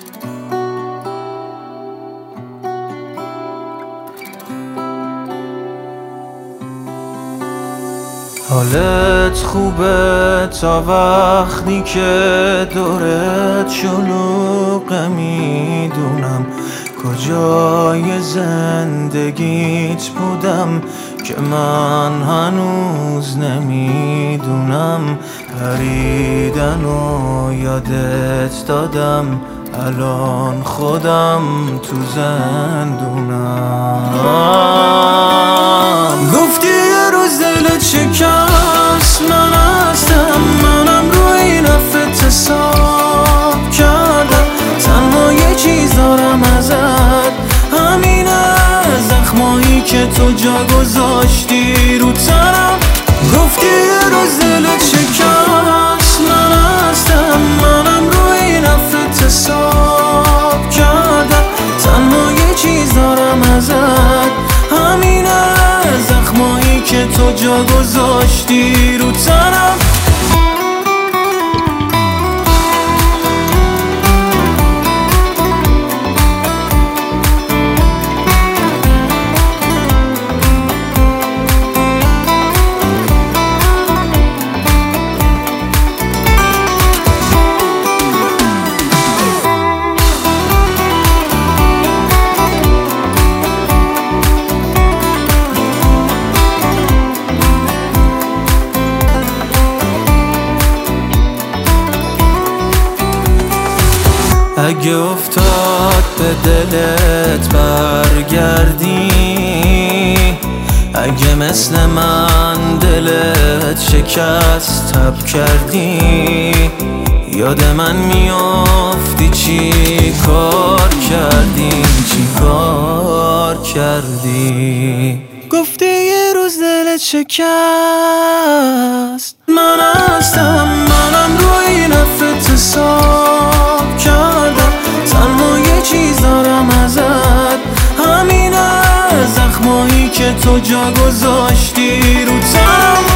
حالت خوبه تا وقتی که دورت شلوغه، میدونم کجای زندگیت بودم که من هنوز نمیدونم. پریدن و یادت دادم، الان خودم تو زندونم. گفتی یه روز دلت شکست، من هستم، منم روی نفت حساب کردم. تنها یه چیز دارم ازت، همینه، زخمایی که تو جا گذاشتی رو تنم. گفتی یه روز دلت شکست، من هستم، منم روی نفت حساب کردم. تنها یه چیز دارم ازت، همینه، زخمایی که تو جا گذاشتی رو تنم. اگه افتاد به دلت برگردی، اگه مثل من دلت شکست تب کردی، یاد من میافتی چی کار کردی، چی کار کردی. گفتی یه روز دلت شکست، من هستم، منم روی نفت حساب کردم. تنها یه چیز دارم ازت، همینه، زخمایی که تو جا گذاشتی رو تنم.